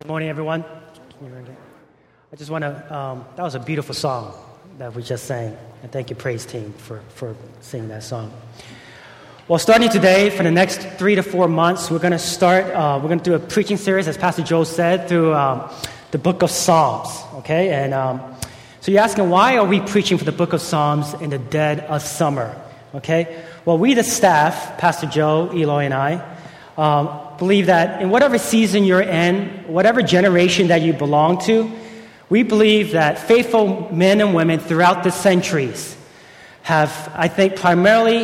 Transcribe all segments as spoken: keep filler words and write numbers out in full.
Good morning, everyone. I just want to, um, that was a beautiful song that we just sang. And thank you, praise team, for, for singing that song. Well, starting today, for the next three to four months, we're going to start, uh, we're going to do a preaching series, as Pastor Joe said, through um, the book of Psalms, okay? And um, so you're asking, why are we preaching for the book of Psalms in the dead of summer, okay? Well, we, the staff, Pastor Joe, Eloy, and I, um, believe that in whatever season you're in, whatever generation that you belong to, we believe that faithful men and women throughout the centuries have, I think, primarily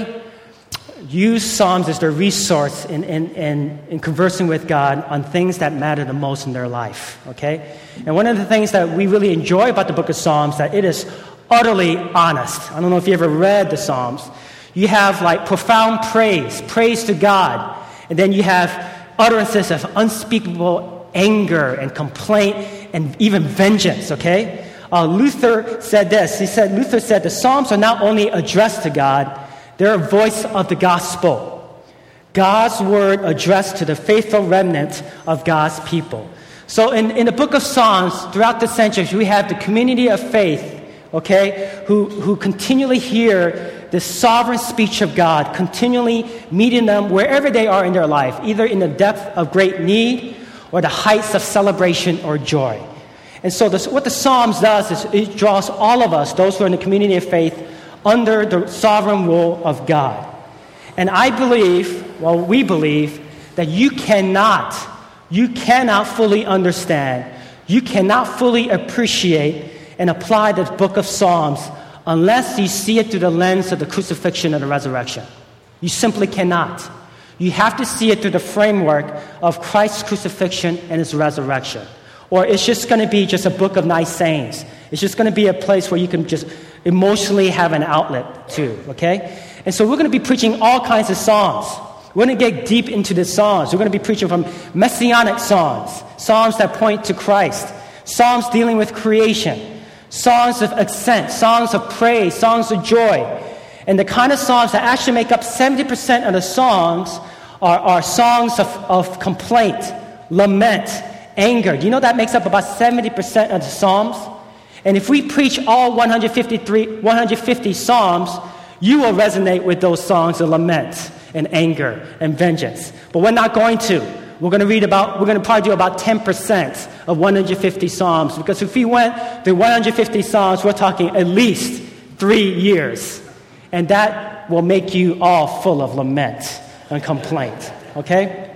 used Psalms as their resource in, in, in, in conversing with God on things that matter the most in their life, okay? And one of the things that we really enjoy about the book of Psalms, that it is utterly honest. I don't know if you ever read the Psalms. You have like profound praise, praise to God, and then you have utterances of unspeakable anger and complaint and even vengeance, okay? Uh, Luther said this. He said, Luther said, the Psalms are not only addressed to God, they're a voice of the gospel. God's word addressed to the faithful remnant of God's people. So in, in the book of Psalms, throughout the centuries, we have the community of faith, okay, who, who continually hear the sovereign speech of God, continually meeting them wherever they are in their life, either in the depth of great need or the heights of celebration or joy. And so this, what the Psalms does is it draws all of us, those who are in the community of faith, under the sovereign rule of God. And I believe, well, we believe, that you cannot, you cannot fully understand, you cannot fully appreciate and apply the book of Psalms unless you see it through the lens of the crucifixion and the resurrection. You simply cannot. You have to see it through the framework of Christ's crucifixion and his resurrection. Or it's just going to be just a book of nice sayings. It's just going to be a place where you can just emotionally have an outlet to, okay? And so we're going to be preaching all kinds of songs. We're going to get deep into the songs. We're going to be preaching from messianic songs, songs that point to Christ, songs dealing with creation, songs of accent, songs of praise, songs of joy. And the kind of songs that actually make up seventy percent of the songs are, are songs of, of complaint, lament, anger. Do you know that makes up about seventy percent of the Psalms? And if we preach all one hundred fifty-three, one hundred fifty Psalms, you will resonate with those songs of lament and anger and vengeance. But we're not going to. We're going to read about, we're going to probably do about ten percent of one hundred fifty Psalms. Because if we went through one hundred fifty Psalms, we're talking at least three years. And that will make you all full of lament and complaint. Okay?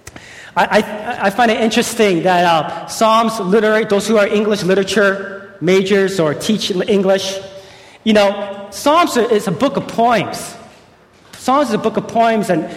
I, I, I find it interesting that uh, Psalms literary, those who are English literature majors or teach English, you know, Psalms is a book of poems. Psalms is a book of poems, and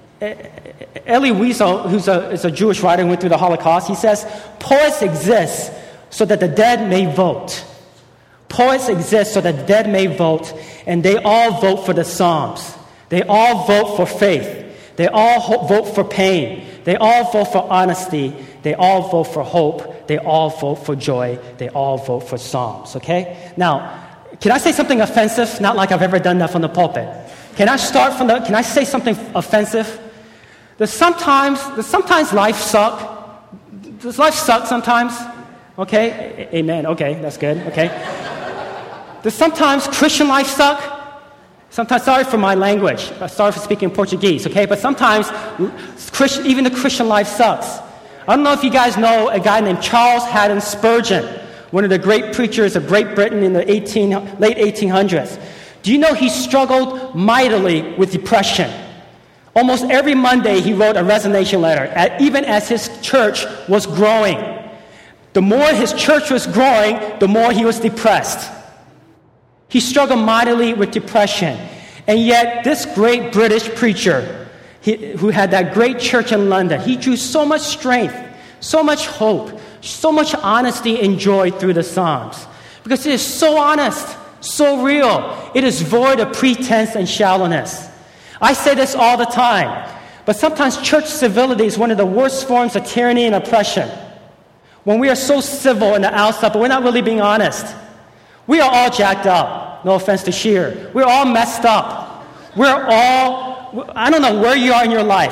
Elie Wiesel, who's a, is a Jewish writer who went through the Holocaust, he says, poets exist so that the dead may vote. Poets exist so that the dead may vote, and they all vote for the Psalms. They all vote for faith. They all ho- vote for pain. They all vote for honesty. They all vote for hope. They all vote for joy. They all vote for Psalms, okay? Now, can I say something offensive? Not like I've ever done that from the pulpit. Can I start from the, can I say something offensive? Does sometimes, does sometimes life suck? Does life suck sometimes? Okay, A- amen, okay, that's good, okay. Does sometimes Christian life suck? Sometimes, sorry for my language, sorry for speaking Portuguese, okay, but sometimes Christian, even the Christian life sucks. I don't know if you guys know a guy named Charles Haddon Spurgeon, one of the great preachers of Great Britain in the eighteen, late eighteen hundreds. Do you know he struggled mightily with depression? Almost every Monday he wrote a resignation letter, even as his church was growing. The more his church was growing, the more he was depressed. He struggled mightily with depression. And yet this great British preacher, he, who had that great church in London, he drew so much strength, so much hope, so much honesty and joy through the Psalms. Because it is so honest, so real. It is void of pretense and shallowness. I say this all the time, but sometimes church civility is one of the worst forms of tyranny and oppression. When we are so civil in the outside, but we're not really being honest. We are all jacked up. No offense to Sheer. We're all messed up. We're all, I don't know where you are in your life.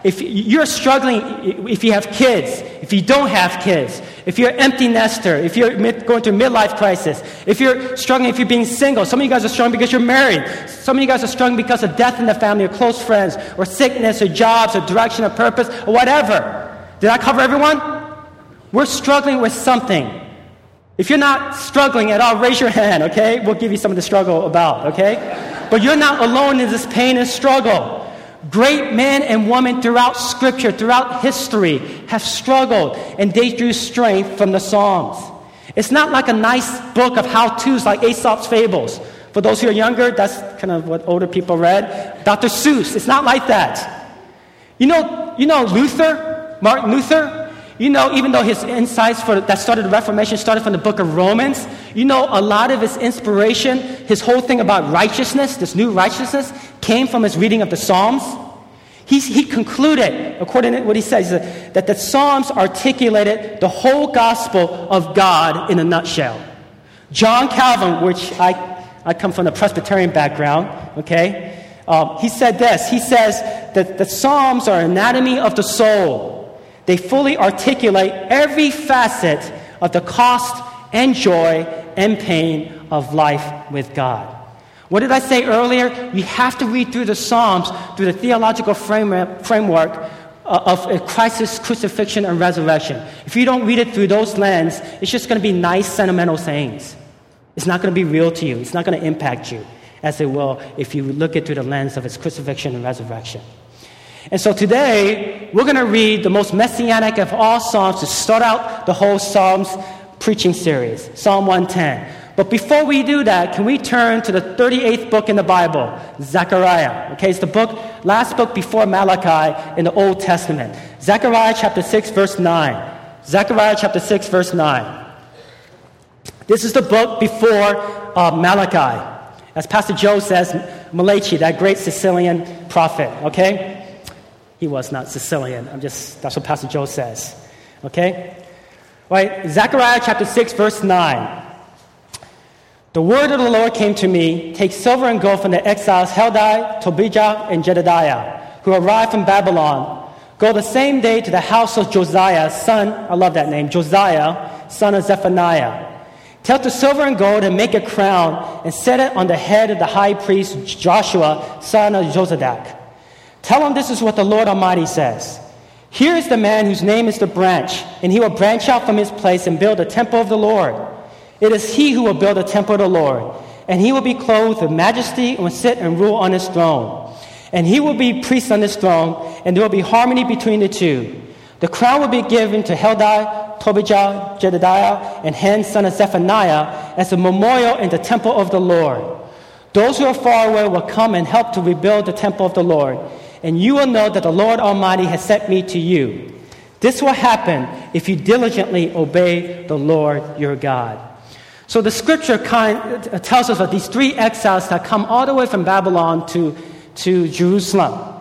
if you're struggling, if you have kids, if you don't have kids, if you're an empty nester, if you're mid, going through midlife crisis, if you're struggling, if you're being single, some of you guys are struggling because you're married, some of you guys are struggling because of death in the family, or close friends, or sickness, or jobs, or direction, or purpose, or whatever. Did I cover everyone? We're struggling with something. If you're not struggling at all, raise your hand, okay? We'll give you some of the struggle about, okay? But you're not alone in this pain and struggle. Great men and women throughout Scripture, throughout history, have struggled, and they drew strength from the Psalms. It's not like a nice book of how-tos like Aesop's Fables. For those who are younger, that's kind of what older people read. Doctor Seuss, it's not like that. You know, you know Luther, Martin Luther? You know, even though his insights for that started the Reformation started from the book of Romans, you know, a lot of his inspiration, his whole thing about righteousness, this new righteousness, came from his reading of the Psalms. He, he concluded, according to what he says, that the Psalms articulated the whole gospel of God in a nutshell. John Calvin, which I, I come from a Presbyterian background, okay, um, he said this. He says that the Psalms are anatomy of the soul. They fully articulate every facet of the cost and joy and pain of life with God. What did I say earlier? You have to read through the Psalms through the theological framework of Christ's crucifixion and resurrection. If you don't read it through those lenses, it's just going to be nice, sentimental sayings. It's not going to be real to you. It's not going to impact you as it will if you look it through the lens of his crucifixion and resurrection. And so today, we're going to read the most messianic of all Psalms to start out the whole Psalms preaching series, Psalm one ten. But before we do that, can we turn to the thirty-eighth book in the Bible, Zechariah. Okay, it's the book, last book before Malachi in the Old Testament. Zechariah chapter six, verse nine. Zechariah chapter six, verse nine. This is the book before uh, Malachi. As Pastor Joe says, Malachi, that great Sicilian prophet, okay? He was not Sicilian. I'm just, that's what Pastor Joe says. Okay? Right? Zechariah chapter six, verse nine. The word of the Lord came to me, take silver and gold from the exiles Heldai, Tobijah, and Jedediah, who arrived from Babylon. Go the same day to the house of Josiah, son, I love that name, Josiah, son of Zephaniah. Take the silver and gold and make a crown and set it on the head of the high priest Joshua, son of Jozadak. Tell him this is what the Lord Almighty says. Here is the man whose name is the branch, and he will branch out from his place and build a temple of the Lord. It is he who will build a temple of the Lord, and he will be clothed with majesty and will sit and rule on his throne. And he will be priest on his throne, and there will be harmony between the two. The crown will be given to Heldai, Tobijah, Jedediah, and Hen, son of Zephaniah, as a memorial in the temple of the Lord. Those who are far away will come and help to rebuild the temple of the Lord. And you will know that the Lord Almighty has sent me to you. This will happen if you diligently obey the Lord your God. So the scripture kind tells us of these three exiles that come all the way from Babylon to, to Jerusalem.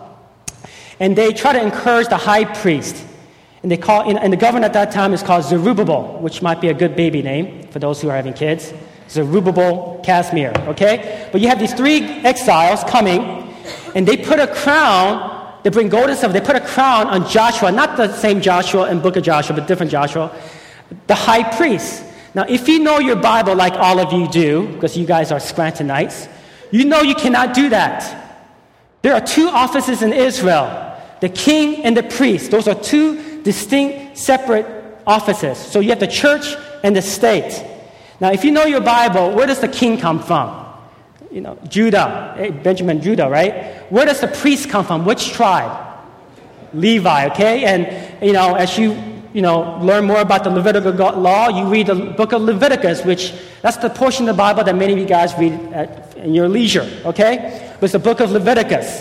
And they try to encourage the high priest. And they call, and the governor at that time is called Zerubbabel, which might be a good baby name for those who are having kids. Zerubbabel Casimir, okay? But you have these three exiles coming. And they put a crown, they bring gold and silver, they put a crown on Joshua, not the same Joshua in book of Joshua, but different Joshua, the high priest. Now, if you know your Bible like all of you do, because you guys are Scrantonites, you know you cannot do that. There are two offices in Israel, the king and the priest. Those are two distinct, separate offices. So you have the church and the state. Now, if you know your Bible, where does the king come from? You know, Judah, Benjamin, Judah, right? Where does the priest come from? Which tribe? Levi, okay? And, you know, as you, you know, learn more about the Levitical law, you read the book of Leviticus, which, that's the portion of the Bible that many of you guys read at, in your leisure, okay? But it's the book of Leviticus.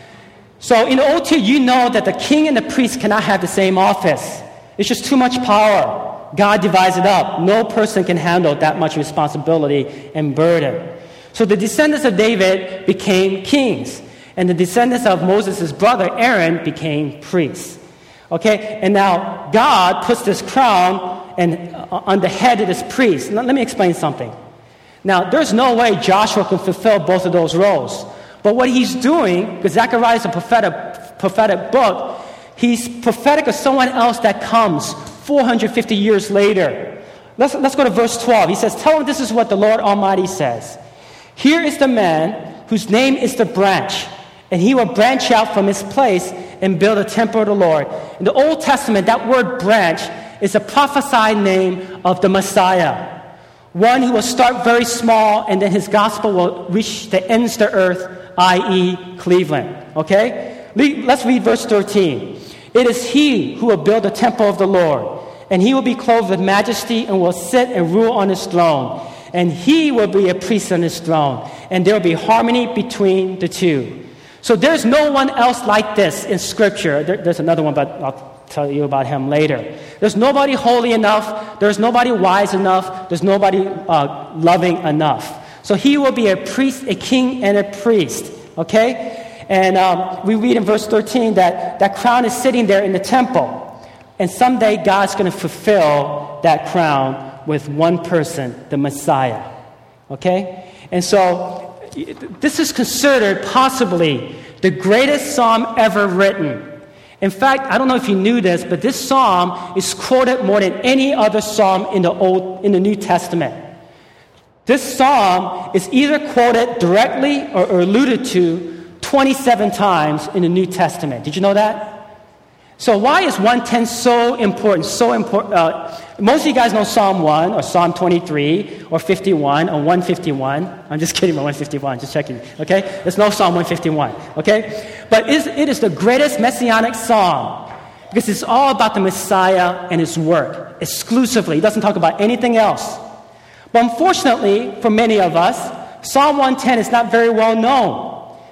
So in the Old Testament, you know that the king and the priest cannot have the same office. It's just too much power. God divides it up. No person can handle that much responsibility and burden. So the descendants of David became kings, and the descendants of Moses' brother Aaron became priests. Okay, and now God puts this crown and uh, on the head of this priest. Let, let me explain something. Now, there's no way Joshua can fulfill both of those roles. But what he's doing, because Zechariah is a prophetic, prophetic book, He's prophetic of someone else that comes four hundred fifty years later. Let's, let's go to verse twelve. He says, tell him this is what the Lord Almighty says. Here is the man whose name is the branch, and he will branch out from his place and build a temple of the Lord. In the Old Testament, that word branch is a prophesied name of the Messiah. One who will start very small, and then his gospel will reach the ends of the earth, that is. Cleveland. Okay? Let's read verse thirteen. It is he who will build the temple of the Lord, and he will be clothed with majesty and will sit and rule on his throne. And he will be a priest on his throne, and there will be harmony between the two. So there's no one else like this in Scripture. There, there's another one, but I'll tell you about him later. There's nobody holy enough. There's nobody wise enough. There's nobody uh, loving enough. So he will be a priest, a king, and a priest. Okay? And um, we read in verse thirteen that that crown is sitting there in the temple. And someday God's going to fulfill that crown with one person, the Messiah. Okay? And so this is considered possibly the greatest psalm ever written. In fact, I don't know if you knew this, but this psalm is quoted more than any other psalm in the Old in the New Testament. This psalm is either quoted directly or, or alluded to twenty-seven times in the New Testament. Did you know that? So why is one ten so important? So important. Uh, most of you guys know Psalm one or Psalm twenty-three or fifty-one or one fifty-one. I'm just kidding about one fifty-one, just checking. Okay? There's no Psalm one fifty-one. Okay? But it is the greatest messianic psalm because it's all about the Messiah and his work exclusively. It doesn't talk about anything else. But unfortunately, for many of us, Psalm one ten is not very well known.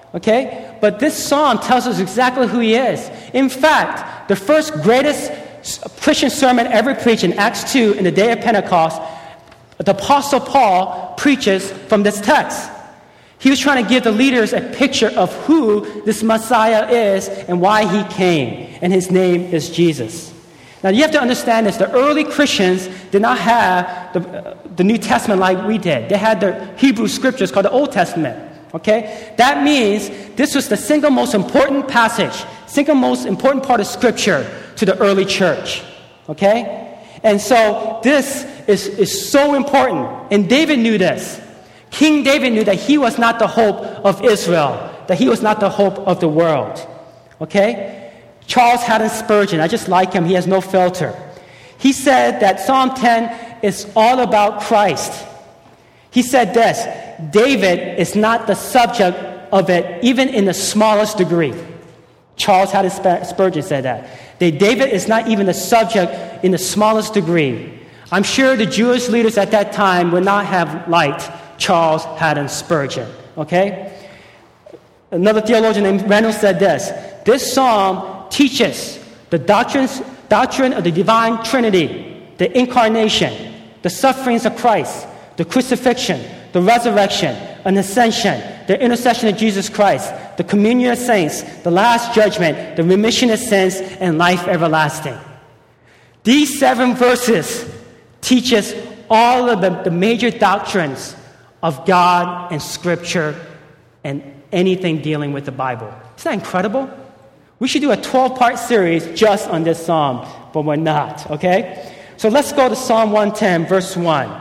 Okay? But this psalm tells us exactly who he is. In fact, the first greatest Christian sermon ever preached in Acts two in the day of Pentecost, the Apostle Paul preaches from this text. He was trying to give the leaders a picture of who this Messiah is and why he came. And his name is Jesus. Now you have to understand this. The early Christians did not have the, uh, the New Testament like we did. They had the Hebrew scriptures called the Old Testament. Okay? That means this was the single most important passage, single most important part of Scripture to the early church. Okay? And so this is, is so important. And David knew this. King David knew that he was not the hope of Israel, that he was not the hope of the world. Okay? Charles Haddon Spurgeon, I just like him, he has no filter. He said that Psalm ten is all about Christ. He said this, David is not the subject of it, even in the smallest degree. Charles Haddon Spurgeon said that. that. David is not even the subject in the smallest degree. I'm sure the Jewish leaders at that time would not have liked Charles Haddon Spurgeon. Okay? Another theologian named Reynolds said this, this psalm teaches the doctrines, doctrine of the divine Trinity, the incarnation, the sufferings of Christ, the crucifixion, the resurrection, an ascension, the intercession of Jesus Christ, the communion of saints, the last judgment, the remission of sins, and life everlasting. These seven verses teach us all of the, the major doctrines of God and Scripture and anything dealing with the Bible. Isn't that incredible? We should do a twelve-part series just on this psalm, but we're not, okay? So let's go to Psalm one ten, verse one.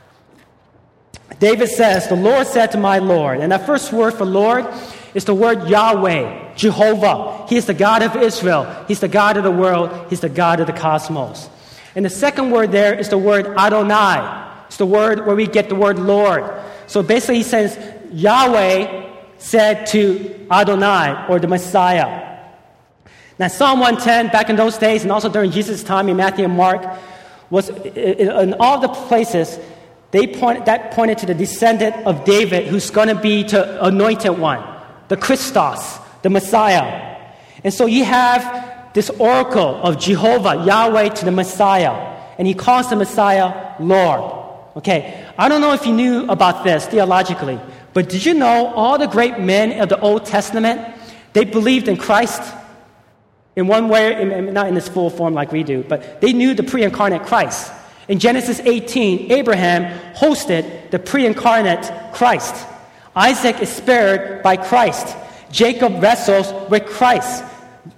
David says, the Lord said to my Lord, and that first word for Lord is the word Yahweh, Jehovah. He is the God of Israel. He's the God of the world. He's the God of the cosmos. And the second word there is the word Adonai. It's the word where we get the word Lord. So basically he says, Yahweh said to Adonai, or the Messiah. Now Psalm one ten, back in those days, and also during Jesus' time in Matthew and Mark, was in all the places, They point, that pointed to the descendant of David who's going to be the anointed one, the Christos, the Messiah. And so you have this oracle of Jehovah, Yahweh to the Messiah. And he calls the Messiah Lord. Okay, I don't know if you knew about this theologically, but did you know all the great men of the Old Testament, they believed in Christ in one way, not in this full form like we do, but they knew the pre-incarnate Christ. In Genesis eighteen, Abraham hosted the pre-incarnate Christ. Isaac is spared by Christ. Jacob wrestles with Christ.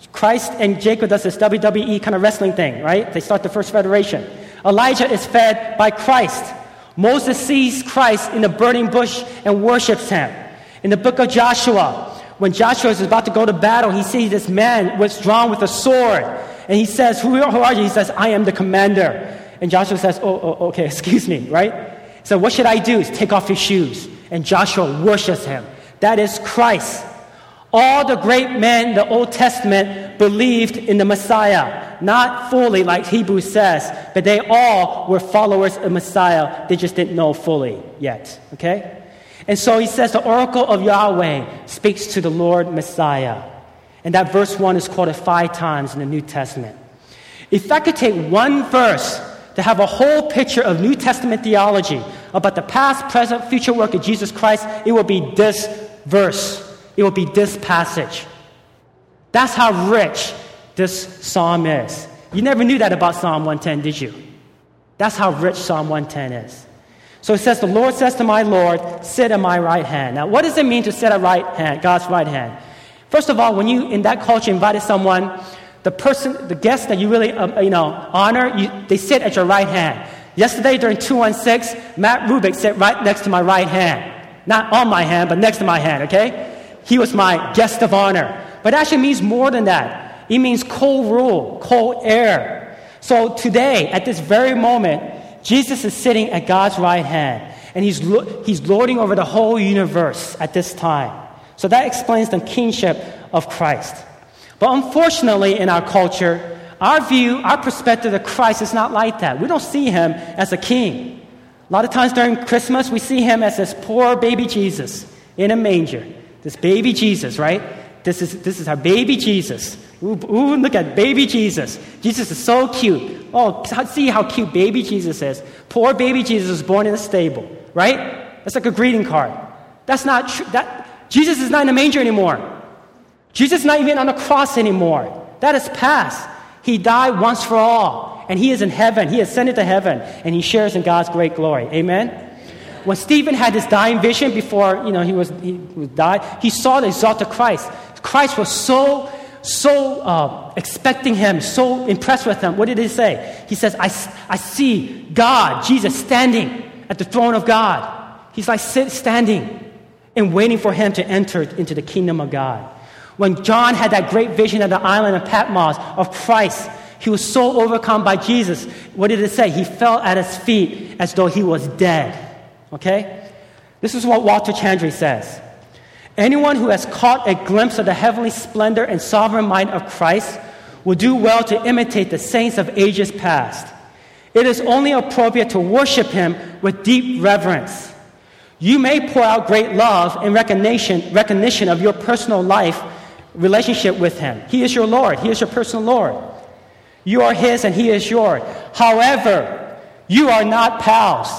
Christ and Jacob does this W W E kind of wrestling thing, right? They start the first federation. Elijah is fed by Christ. Moses sees Christ in the burning bush and worships him. In the book of Joshua, when Joshua is about to go to battle, he sees this man withdrawn with a sword. And he says, who are you? He says, I am the commander. And Joshua says, oh, oh okay, excuse me, right? So what should I do? Is take off your shoes. And Joshua worships him. That is Christ. All the great men in the Old Testament believed in the Messiah. Not fully, like Hebrews says, but they all were followers of Messiah. They just didn't know fully yet, okay? And so he says the oracle of Yahweh speaks to the Lord Messiah. And that verse one is quoted five times in the New Testament. If I could take one verse to have a whole picture of New Testament theology about the past, present, future work of Jesus Christ, it will be this verse. It will be this passage. That's how rich this psalm is. You never knew that about Psalm one ten, did you? That's how rich Psalm one ten is. So it says, the Lord says to my Lord, sit at my right hand. Now, what does it mean to sit at right hand, God's right hand? First of all, when you, in that culture, invited someone, the person, the guest that you really, um, you know, honor, you, they sit at your right hand. Yesterday during two one six, Matt Rubik sat right next to my right hand. Not on my hand, but next to my hand, okay? He was my guest of honor. But it actually means more than that. It means co-rule, co-heir. So today, at this very moment, Jesus is sitting at God's right hand. And he's, lo- he's lording over the whole universe at this time. So that explains the kingship of Christ. But unfortunately, in our culture, our view, our perspective of Christ is not like that. We don't see him as a king. A lot of times during Christmas, we see him as this poor baby Jesus in a manger. This baby Jesus, right? This is this is our baby Jesus. Ooh, ooh, look at baby Jesus. Jesus is so cute. Oh, see how cute baby Jesus is. Poor baby Jesus was born in a stable, right? That's like a greeting card. That's not true. That Jesus is not in a manger anymore. Jesus is not even on the cross anymore. That is past. He died once for all. And he is in heaven. He ascended to heaven. And he shares in God's great glory. Amen? When Stephen had this dying vision before, you know, he was he was died, he saw the exalted Christ. Christ was so, so uh, expecting him, so impressed with him. What did he say? He says, I, I see God, Jesus, standing at the throne of God. He's like sit, standing and waiting for him to enter into the kingdom of God. When John had that great vision of the island of Patmos of Christ, he was so overcome by Jesus. What did it say? He fell at his feet as though he was dead. Okay? This is what Walter Chandry says. Anyone who has caught a glimpse of the heavenly splendor and sovereign might of Christ will do well to imitate the saints of ages past. It is only appropriate to worship him with deep reverence. You may pour out great love and recognition, recognition of your personal life relationship with him. He is your Lord. He is your personal Lord. You are his and he is yours. However, you are not pals.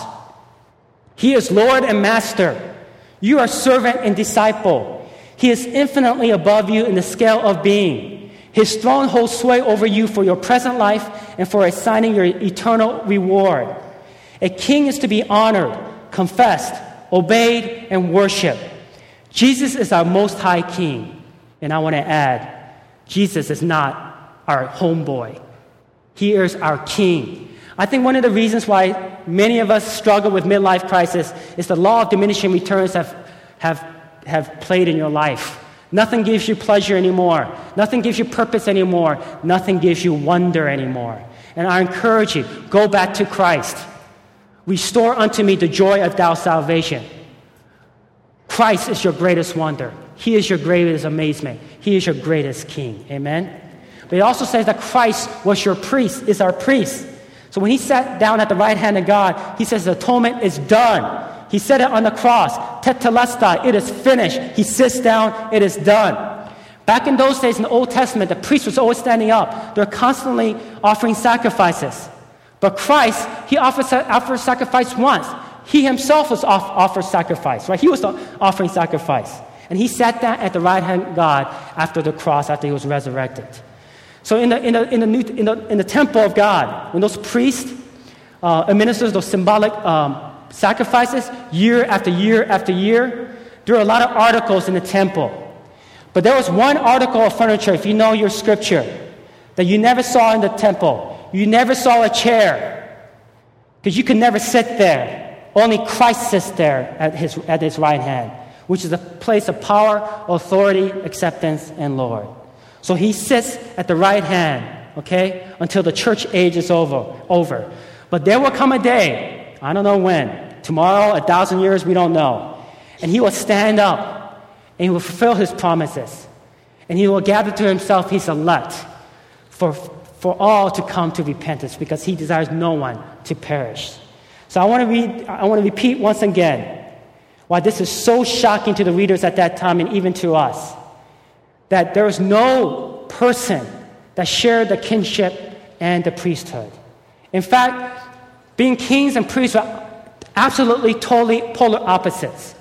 He is Lord and Master. You are servant and disciple. He is infinitely above you in the scale of being. His throne holds sway over you for your present life and for assigning your eternal reward. A king is to be honored, confessed, obeyed, and worshiped. Jesus is our most high king. And I want to add, Jesus is not our homeboy. He is our king. I think one of the reasons why many of us struggle with midlife crisis is the law of diminishing returns have, have, have played in your life. Nothing gives you pleasure anymore. Nothing gives you purpose anymore. Nothing gives you wonder anymore. And I encourage you, go back to Christ. Restore unto me the joy of thy salvation. Christ is your greatest wonder. He is your greatest amazement. He is your greatest king. Amen? But it also says that Christ was your priest, is our priest. So when he sat down at the right hand of God, he says the atonement is done. He said it on the cross, tetelestai, it is finished. He sits down, it is done. Back in those days in the Old Testament, the priest was always standing up. They're constantly offering sacrifices. But Christ, he offered, offered sacrifice once. He himself was off, offered sacrifice, right? He was offering sacrifice. And he sat down at the right hand of God after the cross, after he was resurrected. So in the in the in the, new, in the in the temple of God, when those priests uh, administer those symbolic um, sacrifices year after year after year, there are a lot of articles in the temple. But there was one article of furniture, if you know your scripture, that you never saw in the temple. You never saw a chair, because you could never sit there. Only Christ sits there at his, at his right hand, which is a place of power, authority, acceptance, and Lord. So he sits at the right hand, okay, until the church age is over. over. But there will come a day, I don't know when, tomorrow, a thousand years, we don't know. And he will stand up, and he will fulfill his promises. And he will gather to himself his elect for, for all to come to repentance, because he desires no one to perish. So I want to read, I want to repeat once again why this is so shocking to the readers at that time and even to us, that there was no person that shared the kinship and the priesthood. In fact, being kings and priests were absolutely, totally polar opposites.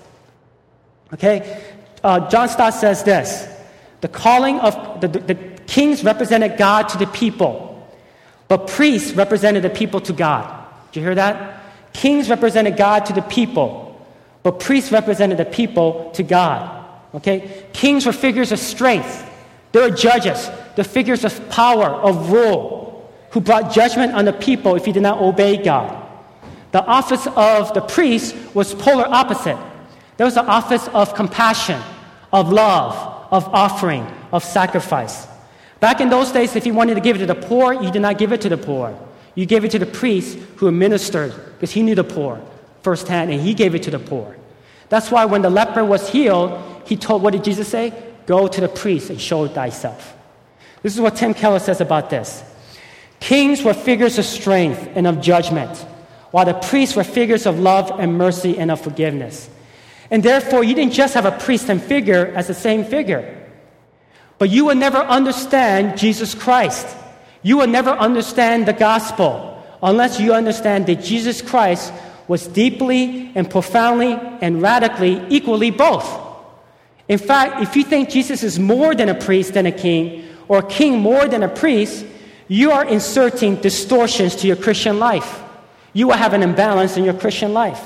Okay? Uh, John Stott says this: the calling of the, the, the kings represented God to the people, but priests represented the people to God. Did you hear that? Kings represented God to the people, but priests represented the people to God. Okay? Kings were figures of strength. They were judges. They're figures of power, of rule, who brought judgment on the people if you did not obey God. The office of the priest was polar opposite. There was the office of compassion, of love, of offering, of sacrifice. Back in those days, if you wanted to give it to the poor, you did not give it to the poor. You gave it to the priest who administered, because he knew the poor firsthand, and he gave it to the poor. That's why when the leper was healed, he told, what did Jesus say? Go to the priest and show thyself. This is what Tim Keller says about this. Kings were figures of strength and of judgment, while the priests were figures of love and mercy and of forgiveness. And therefore, you didn't just have a priest and figure as the same figure, but you will never understand Jesus Christ. You will never understand the gospel unless you understand that Jesus Christ was deeply and profoundly and radically equally both. In fact, if you think Jesus is more than a priest than a king, or a king more than a priest, you are inserting distortions to your Christian life. You will have an imbalance in your Christian life.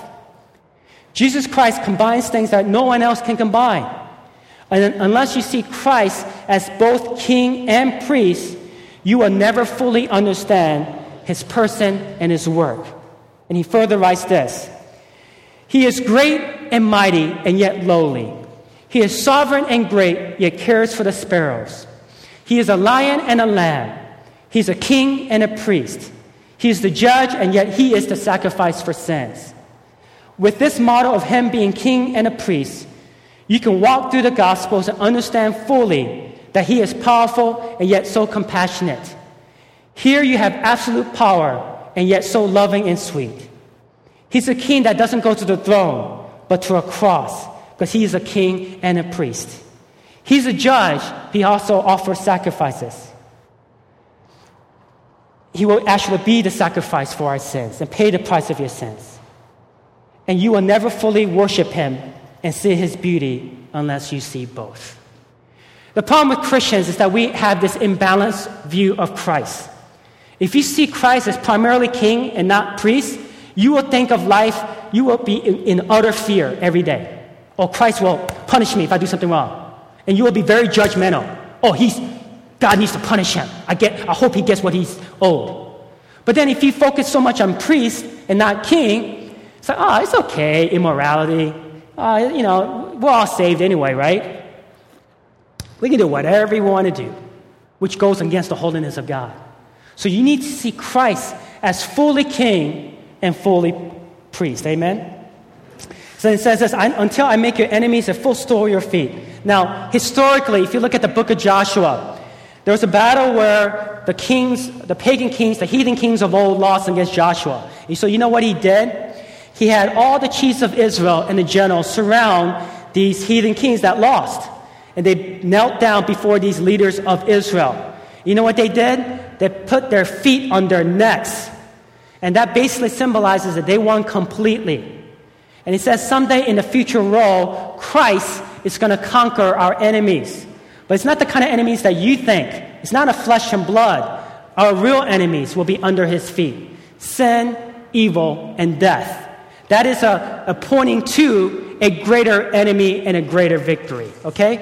Jesus Christ combines things that no one else can combine. And unless you see Christ as both king and priest, you will never fully understand his person and his work. And he further writes this: he is great and mighty and yet lowly. He is sovereign and great, yet cares for the sparrows. He is a lion and a lamb. He's a king and a priest. He is the judge, and yet he is the sacrifice for sins. With this model of him being king and a priest, you can walk through the Gospels and understand fully that he is powerful and yet so compassionate. Here you have absolute power and yet so loving and sweet. He's a king that doesn't go to the throne, but to a cross, because he is a king and a priest. He's a judge. He also offers sacrifices. He will actually be the sacrifice for our sins and pay the price of your sins. And you will never fully worship him and see his beauty unless you see both. The problem with Christians is that we have this imbalanced view of Christ. If you see Christ as primarily king and not priest, you will think of life, you will be in, in utter fear every day. Oh, Christ will punish me if I do something wrong. And you will be very judgmental. Oh, he's, God needs to punish him. I get, I hope he gets what he's owed. But then if you focus so much on priest and not king, it's like, oh, it's okay, immorality. Uh, you know, we're all saved anyway, right? We can do whatever we want to do, which goes against the holiness of God. So you need to see Christ as fully king and fully priest. Amen? So it says this: until I make your enemies a footstool of your feet. Now, historically, if you look at the book of Joshua, there was a battle where the kings, the pagan kings, the heathen kings of old lost against Joshua. And so you know what he did? He had all the chiefs of Israel and the generals surround these heathen kings that lost. And they knelt down before these leaders of Israel. You know what they did? They put their feet on their necks. And that basically symbolizes that they won completely. And he says someday in the future role, Christ is going to conquer our enemies. But it's not the kind of enemies that you think. It's not a flesh and blood. Our real enemies will be under his feet. Sin, evil, and death. That is a, a pointing to a greater enemy and a greater victory. Okay?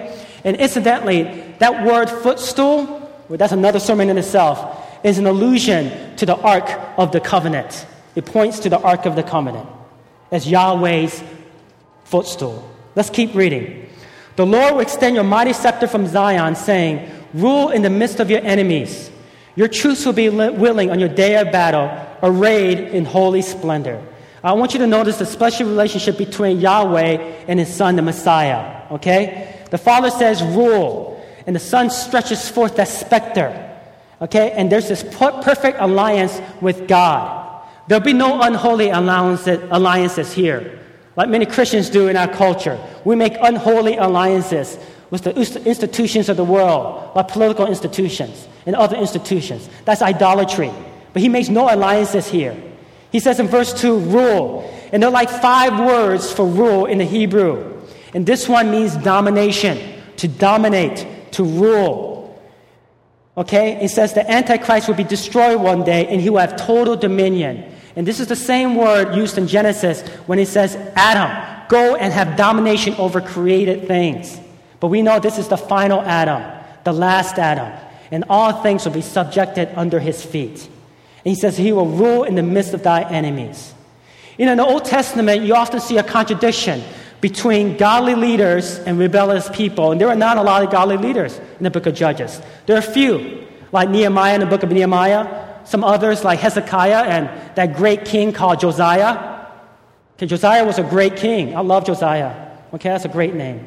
And incidentally, that word footstool, well, that's another sermon in itself, is an allusion to the Ark of the Covenant. It points to the Ark of the Covenant as Yahweh's footstool. Let's keep reading. The Lord will extend your mighty scepter from Zion, saying, rule in the midst of your enemies. Your troops will be willing on your day of battle, arrayed in holy splendor. I want you to notice the special relationship between Yahweh and his son, the Messiah. Okay? The Father says, rule. And the Son stretches forth that specter. Okay? And there's this perfect alliance with God. There'll be no unholy alliances here, like many Christians do in our culture. We make unholy alliances with the institutions of the world, like political institutions and other institutions. That's idolatry. But he makes no alliances here. He says in verse two, rule. And there are like five words for rule in the Hebrew. And this one means domination, to dominate, to rule. Okay? It says the Antichrist will be destroyed one day and he will have total dominion. And this is the same word used in Genesis when it says, Adam, go and have domination over created things. But we know this is the final Adam, the last Adam. And all things will be subjected under his feet. And he says he will rule in the midst of thy enemies. You know, in the Old Testament, you often see a contradiction between godly leaders and rebellious people. And there are not a lot of godly leaders in the book of Judges. There are a few, like Nehemiah in the book of Nehemiah. Some others like Hezekiah and that great king called Josiah. Okay, Josiah was a great king. I love Josiah. Okay, that's a great name.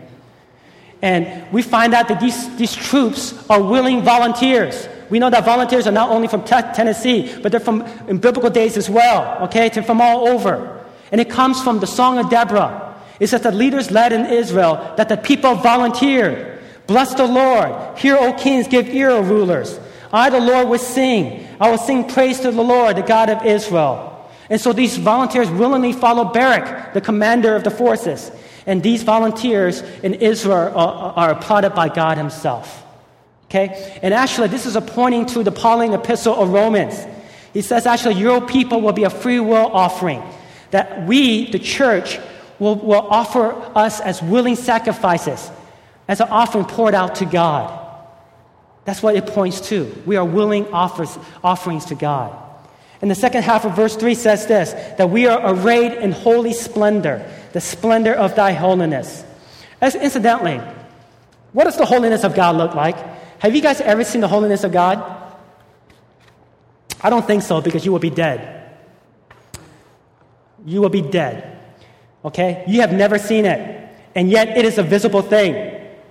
And we find out that these, these troops are willing volunteers. We know that volunteers are not only from te- Tennessee, but they're from in biblical days as well. Okay, they're from all over. And it comes from the Song of Deborah. It says the leaders led in Israel that the people volunteered. Bless the Lord. Hear, O kings, give ear, O rulers. I, the Lord, will sing. I will sing praise to the Lord, the God of Israel. And so these volunteers willingly follow Barak, the commander of the forces. And these volunteers in Israel are, are applauded by God himself. Okay? And actually, this is a pointing to the Pauline epistle of Romans. He says, actually, your people will be a free will offering. That we, the church, will, will offer us as willing sacrifices, as an offering poured out to God. That's what it points to. We are willing offers, offerings to God. And the second half of verse three says this, that we are arrayed in holy splendor, the splendor of thy holiness. As incidentally, what does the holiness of God look like? Have you guys ever seen the holiness of God? I don't think so, because you will be dead. You will be dead. Okay? You have never seen it. And yet it is a visible thing.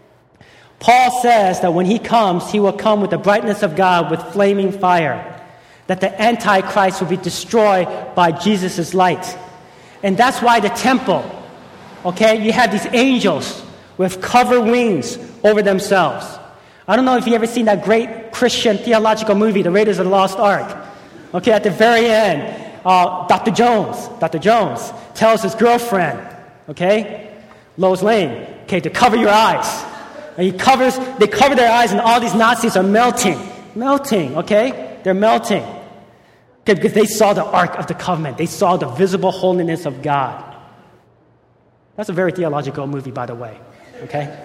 Paul says that when he comes, he will come with the brightness of God with flaming fire. That the Antichrist will be destroyed by Jesus' light. And that's why the temple, okay, you have these angels with covered wings over themselves. I don't know if you've ever seen that great Christian theological movie, The Raiders of the Lost Ark. Okay, at the very end, uh, Doctor Jones, Doctor Jones tells his girlfriend, okay, Lois Lane, okay, to cover your eyes. And he covers, they cover their eyes and all these Nazis are melting. Melting, okay? They're melting. Okay, because they saw the Ark of the Covenant. They saw the visible holiness of God. That's a very theological movie, by the way. Okay?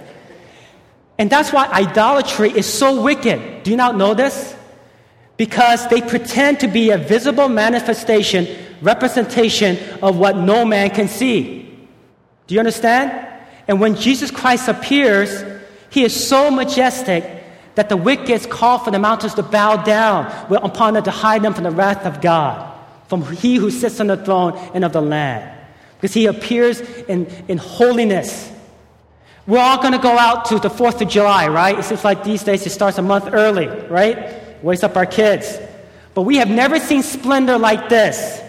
And that's why idolatry is so wicked. Do you not know this? Because they pretend to be a visible manifestation, representation of what no man can see. Do you understand? And when Jesus Christ appears, he is so majestic that the wicked call for the mountains to bow down upon them to hide them from the wrath of God, from he who sits on the throne and of the Lamb. Because he appears in, in holiness. We're all going to go out to the fourth of July, right? It seems like these days it starts a month early, right? Wakes up our kids. But we have never seen splendor like this.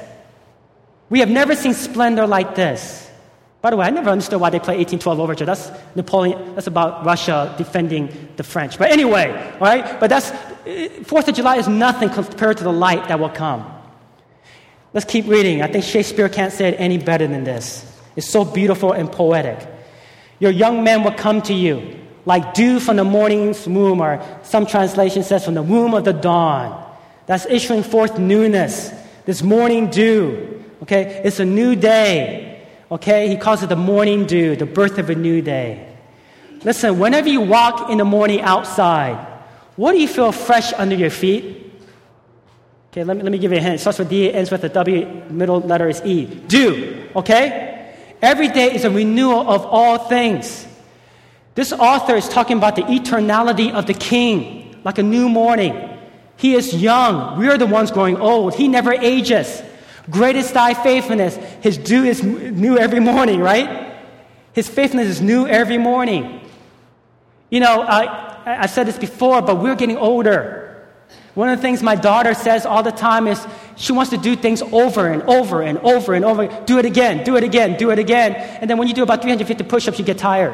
We have never seen splendor like this. By the way, I never understood why they play eighteen twelve Overture. That's Napoleon. That's about Russia defending the French. But anyway, all right? But that's fourth of July is nothing compared to the light that will come. Let's keep reading. I think Shakespeare can't say it any better than this. It's so beautiful and poetic. Your young men will come to you like dew from the morning's womb, or some translation says from the womb of the dawn. That's issuing forth newness. This morning dew. Okay? It's a new day. Okay, he calls it the morning dew, the birth of a new day. Listen, whenever you walk in the morning outside, what do you feel fresh under your feet? Okay, let me, let me give you a hint. It starts with D, ends with a W, middle letter is E. Dew, okay? Every day is a renewal of all things. This author is talking about the eternality of the King, like a new morning. He is young. We are the ones growing old. He never ages. Great is thy faithfulness. His dew is new every morning, right? His faithfulness is new every morning. You know, I, I've said this before, but we're getting older. One of the things my daughter says all the time is she wants to do things over and over and over and over. Do it again, do it again, do it again. And then when you do about three hundred fifty push-ups, you get tired.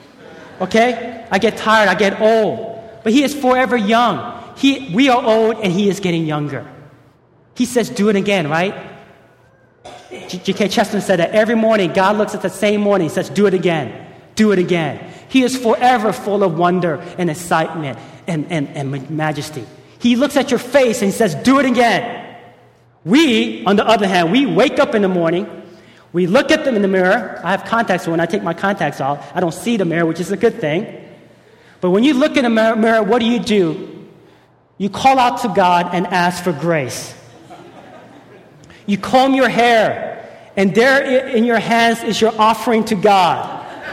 Okay? I get tired, I get old. But he is forever young. He, we are old and he is getting younger. He says, do it again, right? G K Chesterton said that every morning God looks at the same morning and says, do it again, do it again. He is forever full of wonder and excitement and, and, and majesty. He looks at your face and he says, do it again. We, on the other hand, we wake up in the morning, we look at them in the mirror. I have contacts, so when I take my contacts off, I don't see the mirror, which is a good thing. But when you look in the mirror, what do you do? You call out to God and ask for grace. You comb your hair, and there in your hands is your offering to God.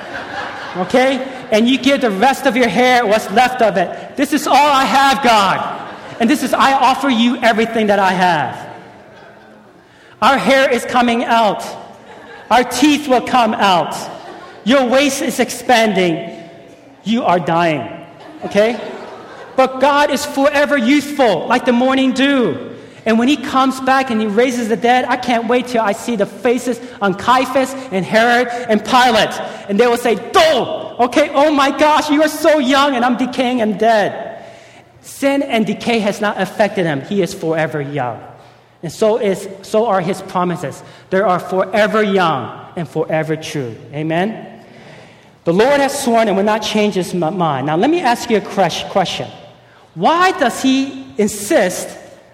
Okay? And you give the rest of your hair, what's left of it. This is all I have, God. And this is, I offer you everything that I have. Our hair is coming out. Our teeth will come out. Your waist is expanding. You are dying. Okay? But God is forever youthful, like the morning dew. And when he comes back and he raises the dead, I can't wait till I see the faces on Caiaphas and Herod and Pilate. And they will say, "Oh, okay, oh my gosh, you are so young and I'm decaying and dead." Sin and decay has not affected him. He is forever young. And so is so are his promises. They are forever young and forever true. Amen? The Lord has sworn and will not change his mind. Now let me ask you a question. Why does he insist,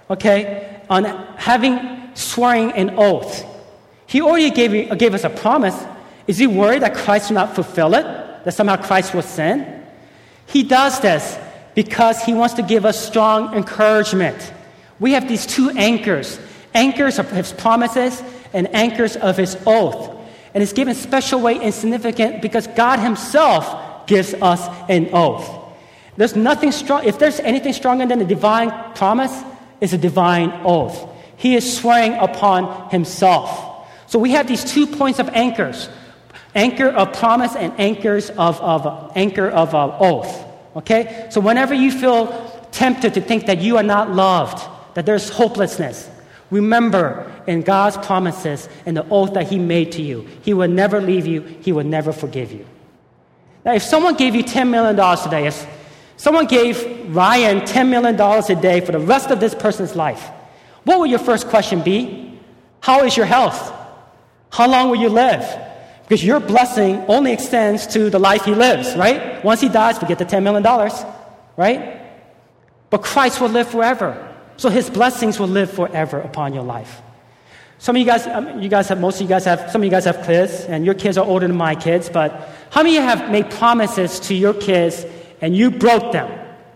okay, on having swearing an oath? He already gave, gave us a promise. Is he worried that Christ will not fulfill it? That somehow Christ will sin? He does this because he wants to give us strong encouragement. We have these two anchors, anchors of his promises and anchors of his oath. And it's given special weight and significant because God himself gives us an oath. There's nothing strong. If there's anything stronger than a divine promise, it's a divine oath. He is swearing upon himself. So we have these two points of anchors: anchor of promise and anchors of, of anchor of uh, oath. Okay. So whenever you feel tempted to think that you are not loved, that there's hopelessness, remember in God's promises and the oath that he made to you, he will never leave you. He will never forgive you. Now, if someone gave you ten million dollars today, if someone gave Ryan ten million dollars a day for the rest of this person's life, what would your first question be? How is your health? How long will you live? Because your blessing only extends to the life he lives, right? Once he dies, forget the ten million dollars, right? But Christ will live forever. So his blessings will live forever upon your life. Some of you guys, um, you guys have, most of you guys have, some of you guys have kids, and your kids are older than my kids, but how many of you have made promises to your kids and you broke them?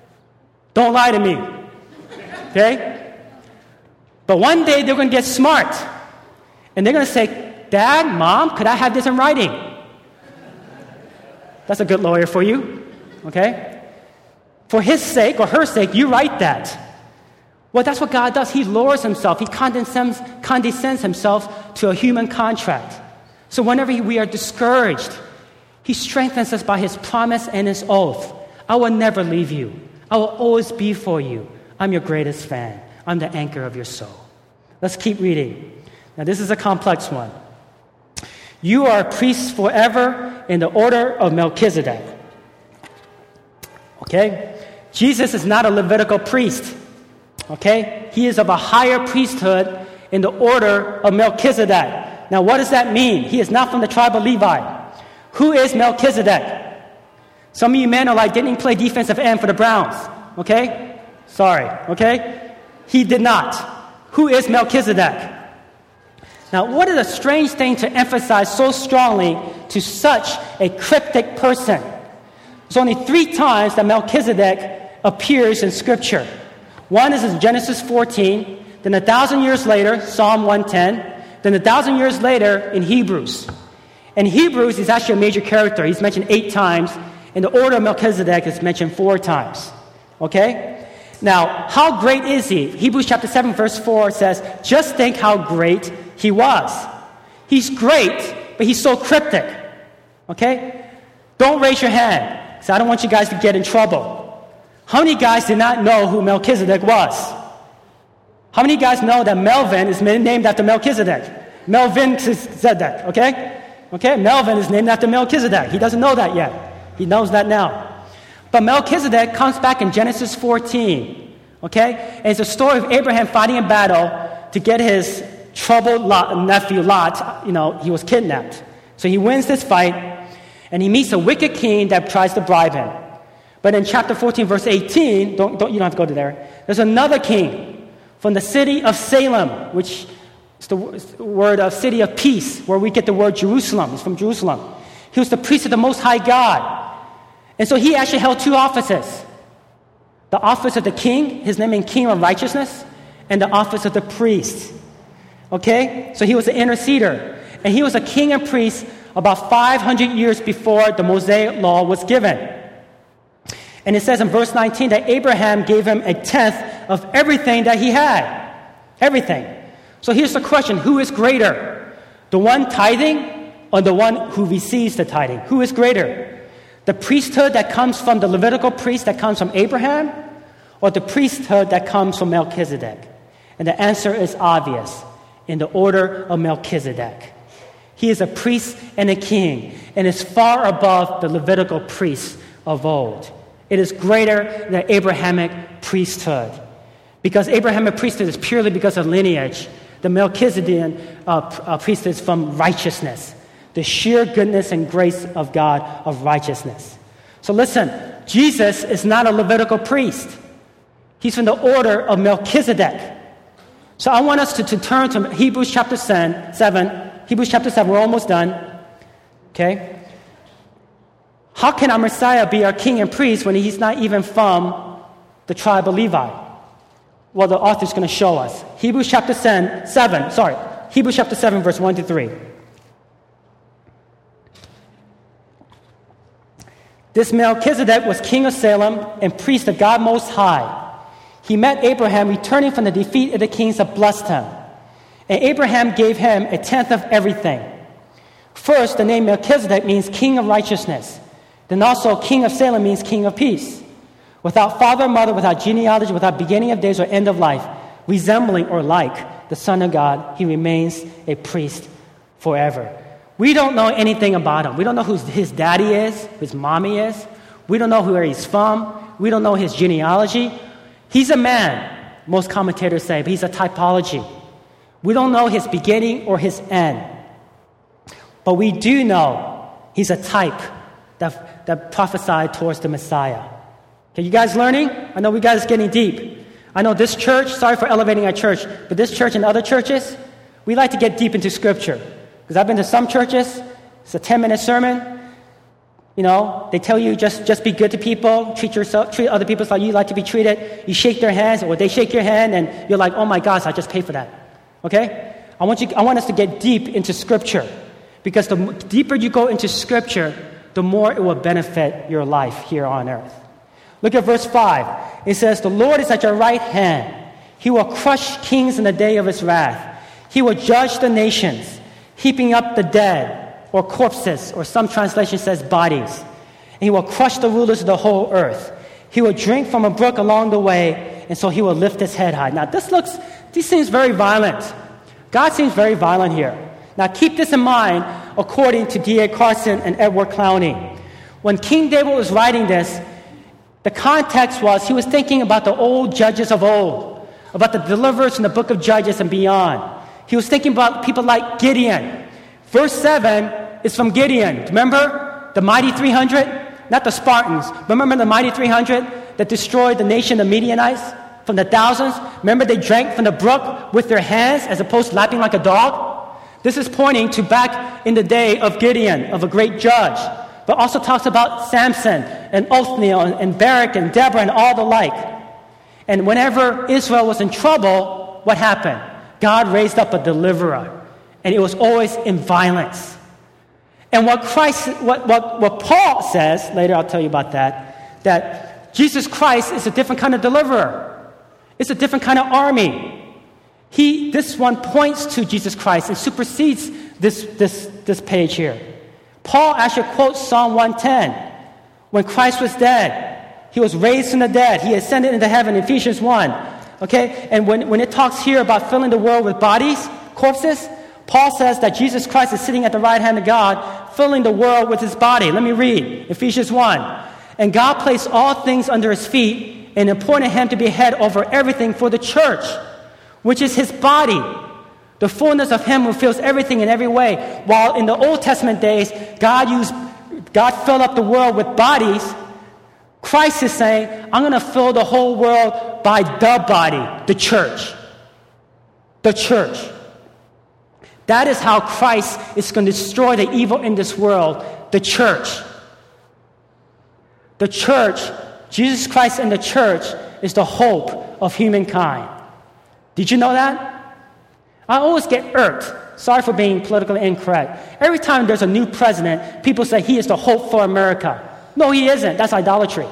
Don't lie to me. Okay? But one day they're going to get smart. And they're going to say, "Dad, Mom, could I have this in writing?" That's a good lawyer for you. Okay? For his sake or her sake, you write that. Well, that's what God does. He lowers himself. He condescends, condescends himself to a human contract. So whenever we are discouraged, he strengthens us by his promise and his oath. I will never leave you. I will always be for you. I'm your greatest fan. I'm the anchor of your soul. Let's keep reading. Now, this is a complex one. You are priests forever in the order of Melchizedek. Okay? Jesus is not a Levitical priest. Okay? He is of a higher priesthood in the order of Melchizedek. Now, what does that mean? He is not from the tribe of Levi. Who is Melchizedek? Some of you men are like, didn't he play defensive end for the Browns? Okay? Sorry. Okay? He did not. Who is Melchizedek? Now, what is a strange thing to emphasize so strongly to such a cryptic person? There's only three times that Melchizedek appears in Scripture. One is in Genesis fourteen, then a thousand years later, Psalm one ten, then a thousand years later in Hebrews. In Hebrews, he's actually a major character. He's mentioned eight times, and the order of Melchizedek is mentioned four times. Okay? Now, how great is he? Hebrews chapter seven, verse four says, just think how great he was. He's great, but he's so cryptic. Okay? Don't raise your hand, because I don't want you guys to get in trouble. How many guys did not know who Melchizedek was? How many guys know that Melvin is named after Melchizedek? Melvin said that, okay? Okay, Melvin is named after Melchizedek. He doesn't know that yet. He knows that now. But Melchizedek comes back in Genesis fourteen, okay? And it's a story of Abraham fighting a battle to get his troubled Lot, nephew Lot. You know, he was kidnapped. So he wins this fight, and he meets a wicked king that tries to bribe him. But in chapter fourteen, verse eighteen, don't, don't, you don't have to go to there, there's another king from the city of Salem, which is the word of city of peace, where we get the word Jerusalem. It's from Jerusalem. He was the priest of the Most High God. And so he actually held two offices. The office of the king, his name means king of righteousness, and the office of the priest. Okay? So he was an interceder. And he was a king and priest about five hundred years before the Mosaic law was given. And it says in verse nineteen that Abraham gave him a tenth of everything that he had. Everything. So here's the question. Who is greater? The one tithing or the one who receives the tithing? Who is greater? The priesthood that comes from the Levitical priest that comes from Abraham, or the priesthood that comes from Melchizedek? And the answer is obvious. In the order of Melchizedek. He is a priest and a king, and is far above the Levitical priests of old. It is greater than Abrahamic priesthood. Because Abrahamic priesthood is purely because of lineage. The Melchizedean uh, uh, priesthood is from righteousness. The sheer goodness and grace of God of righteousness. So listen, Jesus is not a Levitical priest. He's from the order of Melchizedek. So I want us to, to turn to Hebrews chapter seven. Hebrews chapter seven, we're almost done. Okay? How can our Messiah be our king and priest when he's not even from the tribe of Levi? Well, the author's going to show us. Hebrews chapter seven, sorry. Hebrews chapter seven, verse one to three. This Melchizedek was king of Salem and priest of God Most High. He met Abraham returning from the defeat of the kings that blessed him. And Abraham gave him a tenth of everything. First, the name Melchizedek means king of righteousness. Then also, king of Salem means king of peace. Without father or mother, without genealogy, without beginning of days or end of life, resembling or like the Son of God, he remains a priest forever. We don't know anything about him. We don't know who his daddy is, who his mommy is. We don't know where he's from. We don't know his genealogy. He's a man, most commentators say, but he's a typology. We don't know his beginning or his end. But we do know he's a type that, that prophesied towards the Messiah. Okay, you guys learning? I know we guys are getting deep. I know this church, sorry for elevating our church, but this church and other churches, we like to get deep into Scripture. Because I've been to some churches, it's a ten-minute sermon. You know, they tell you just, just be good to people, treat yourself, treat other people like you like to be treated. You shake their hands, or they shake your hand, and you're like, oh my gosh, I just paid for that. Okay? I want you. I want us to get deep into Scripture. Because the deeper you go into Scripture, the more it will benefit your life here on earth. Look at verse five. It says, the Lord is at your right hand. He will crush kings in the day of his wrath. He will judge the nations, heaping up the dead, or corpses, or some translation says bodies. And he will crush the rulers of the whole earth. He will drink from a brook along the way, and so he will lift his head high. Now, this looks, this seems very violent. God seems very violent here. Now, keep this in mind, according to D A Carson and Edward Clowney. When King David was writing this, the context was he was thinking about the old judges of old, about the deliverers in the book of Judges and beyond. He was thinking about people like Gideon. Verse seven is from Gideon. Remember the mighty three hundred? Not the Spartans. Remember the mighty three hundred that destroyed the nation of Midianites from the thousands? Remember they drank from the brook with their hands as opposed to lapping like a dog? This is pointing to back in the day of Gideon, of a great judge. but also talks about Samson and Othniel and, and Barak and Deborah and all the like. And whenever Israel was in trouble, what happened? God raised up a deliverer, and it was always in violence. And what Christ, what, what, what Paul says, later I'll tell you about that, that Jesus Christ is a different kind of deliverer. It's a different kind of army. He, this one points to Jesus Christ and supersedes this, this, this page here. Paul actually quotes Psalm one ten. When Christ was dead, he was raised from the dead. He ascended into heaven, Ephesians one. Okay? And when, when it talks here about filling the world with bodies, corpses, Paul says that Jesus Christ is sitting at the right hand of God, filling the world with his body. Let me read Ephesians one. And God placed all things under his feet and appointed him to be head over everything for the church, which is his body, the fullness of him who fills everything in every way. While in the Old Testament days, God used, God filled up the world with bodies, Christ is saying, I'm going to fill the whole world by the body, the church. The church. That is how Christ is going to destroy the evil in this world, the church. The church, Jesus Christ and the church is the hope of humankind. Did you know that? I always get irked. Sorry for being politically incorrect. Every time there's a new president, people say he is the hope for America. No, he isn't. That's idolatry.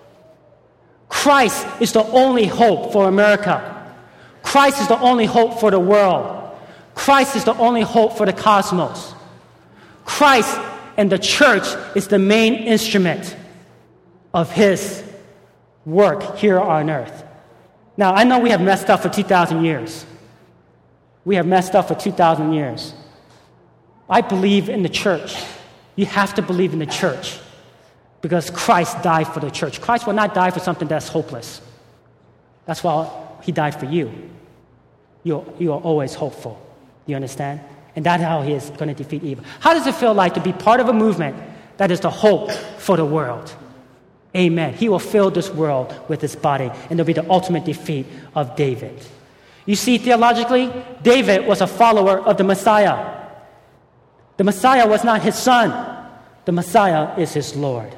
Christ is the only hope for America. Christ is the only hope for the world. Christ is the only hope for the cosmos. Christ and the church is the main instrument of his work here on earth. Now, I know we have messed up for two thousand years. We have messed up for two thousand years. I believe in the church. You have to believe in the church because Christ died for the church. Christ will not die for something that's hopeless. That's why he died for you. You're, you are always hopeful. You understand? And that's how he is going to defeat evil. How does it feel like to be part of a movement that is the hope for the world? Amen. He will fill this world with his body, and there'll be the ultimate defeat of David. You see, theologically, David was a follower of the Messiah. The Messiah was not his son. The Messiah is his Lord.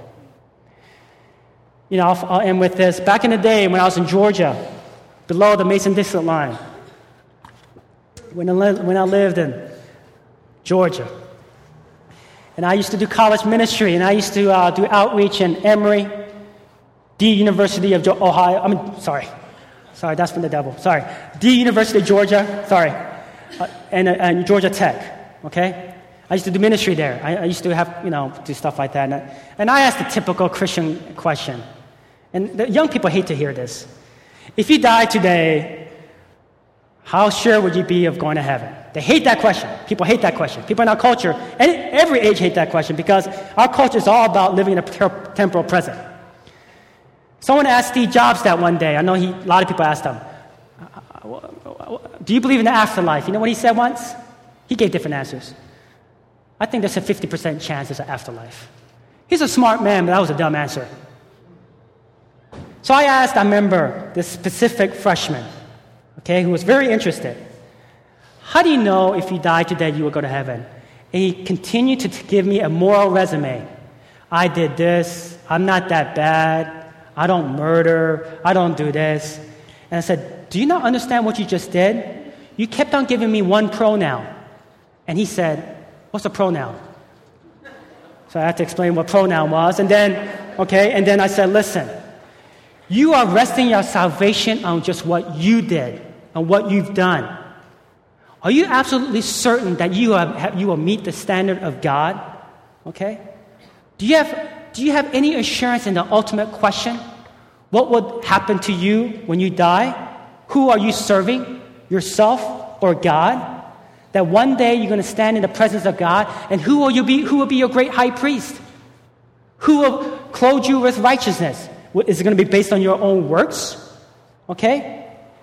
You know, I'll, I'll end with this. Back in the day when I was in Georgia, below the Mason-Dixon line, when I, li- when I lived in Georgia, and I used to do college ministry, and I used to uh, do outreach in Emory, the University of jo- Ohio. I mean, sorry. Sorry, that's from the devil. Sorry. The University of Georgia. Sorry. Uh, and, uh, and Georgia Tech. Okay? I used to do ministry there. I, I used to have, you know, do stuff like that. And I, and I asked the typical Christian question. And the young people hate to hear this. If you die today, how sure would you be of going to heaven? They hate that question. People hate that question. People in our culture, and every age hate that question because our culture is all about living in a ter- temporal present. Someone asked Steve Jobs that one day. I know he, a lot of people asked him, do you believe in the afterlife? You know what he said once? He gave different answers. I think there's a fifty percent chance there's an afterlife. He's a smart man, but that was a dumb answer. So I asked, I remember, this specific freshman, okay, who was very interested. How do you know if you die today you will go to heaven? And he continued to give me a moral resume. I did this. I'm not that bad. I don't murder. I don't do this. And I said, do you not understand what you just did? You kept on giving me one pronoun. And he said, what's a pronoun? So I had to explain what pronoun was. And then, okay, and then I said, listen, you are resting your salvation on just what you did, on what you've done. Are you absolutely certain that you, have, you will meet the standard of God? Okay? Do you have, do you have any assurance in the ultimate question? What would happen to you when you die? Who are you serving? Yourself or God? That one day you're going to stand in the presence of God, and who will you be? Who will be your great high priest? Who will clothe you with righteousness? Is it going to be based on your own works? Okay?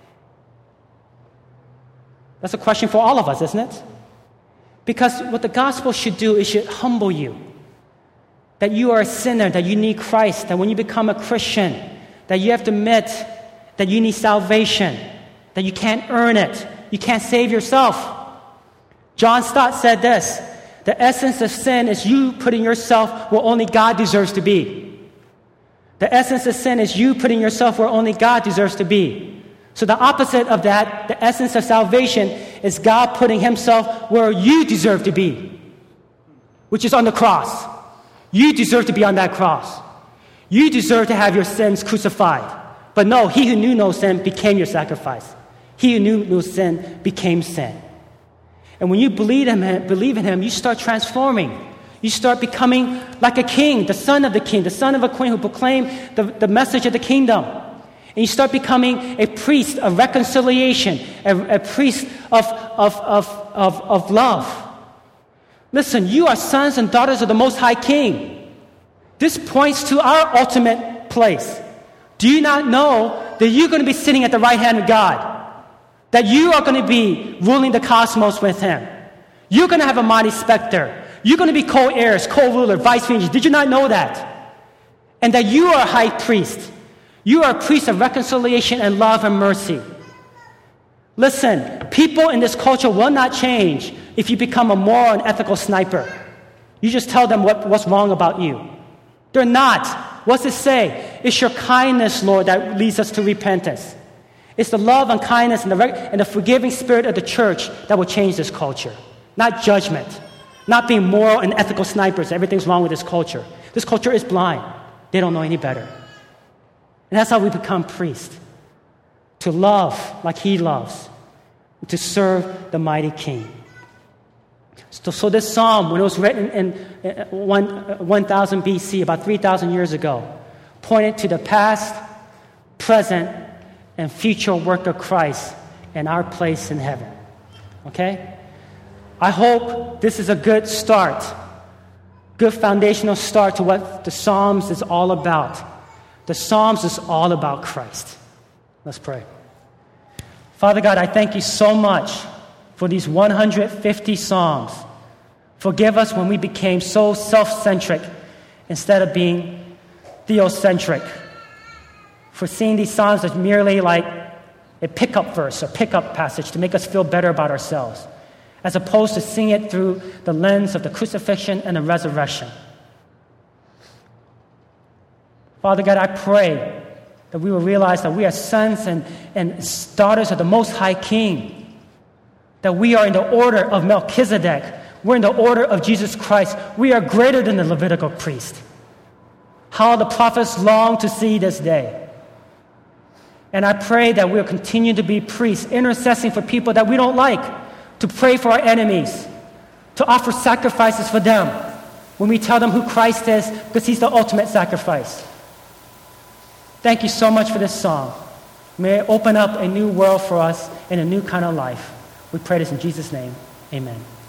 That's a question for all of us, isn't it? Because what the gospel should do, it should humble you. That you are a sinner, that you need Christ, that when you become a Christian, that you have to admit that you need salvation, that you can't earn it, you can't save yourself. John Stott said this, The essence of sin is you putting yourself where only God deserves to be. The essence of sin is you putting yourself where only God deserves to be. So the opposite of that, the essence of salvation, is God putting himself where you deserve to be, which is on the cross. You deserve to be on that cross. You deserve to have your sins crucified. But no, he who knew no sin became your sacrifice. He who knew no sin became sin. And when you believe in him, believe in him, you start transforming. You start becoming like a king, the son of the king, the son of a queen who proclaimed the, the message of the kingdom. And you start becoming a priest of reconciliation, a, a priest of, of, of, of, of love. Listen, you are sons and daughters of the Most High King. This points to our ultimate place. Do you not know that you're going to be sitting at the right hand of God? That you are going to be ruling the cosmos with him. You're going to have a mighty scepter. You're going to be co-heirs, co-ruler, vice-regent. Did you not know that? And that you are a high priest. You are a priest of reconciliation and love and mercy. Listen, people in this culture will not change if you become a moral and ethical sniper. You just tell them what, what's wrong about you. They're not. What's it say? It's your kindness, Lord, that leads us to repentance. It's the love and kindness and the, and the forgiving spirit of the church that will change this culture. Not judgment. Not being moral and ethical snipers. Everything's wrong with this culture. This culture is blind. They don't know any better. And that's how we become priests. To love like he loves. To serve the mighty king. So, so this psalm, when it was written in one thousand B C, about three thousand years ago, pointed to the past, present, and future work of Christ and our place in heaven. Okay? I hope this is a good start, good foundational start to what the Psalms is all about. The Psalms is all about Christ. Let's pray. Father God, I thank you so much for these one hundred fifty Psalms. Forgive us when we became so self-centric instead of being theocentric. For seeing these Psalms as merely like a pickup verse or pickup passage to make us feel better about ourselves, as opposed to seeing it through the lens of the crucifixion and the resurrection. Father God, I pray that we will realize that we are sons and, and daughters of the Most High King, that we are in the order of Melchizedek. We're in the order of Jesus Christ. We are greater than the Levitical priest. How the prophets long to see this day. And I pray that we'll continue to be priests, intercessing for people that we don't like, to pray for our enemies, to offer sacrifices for them when we tell them who Christ is, because he's the ultimate sacrifice. Thank you so much for this song. May it open up a new world for us and a new kind of life. We pray this in Jesus' name. Amen.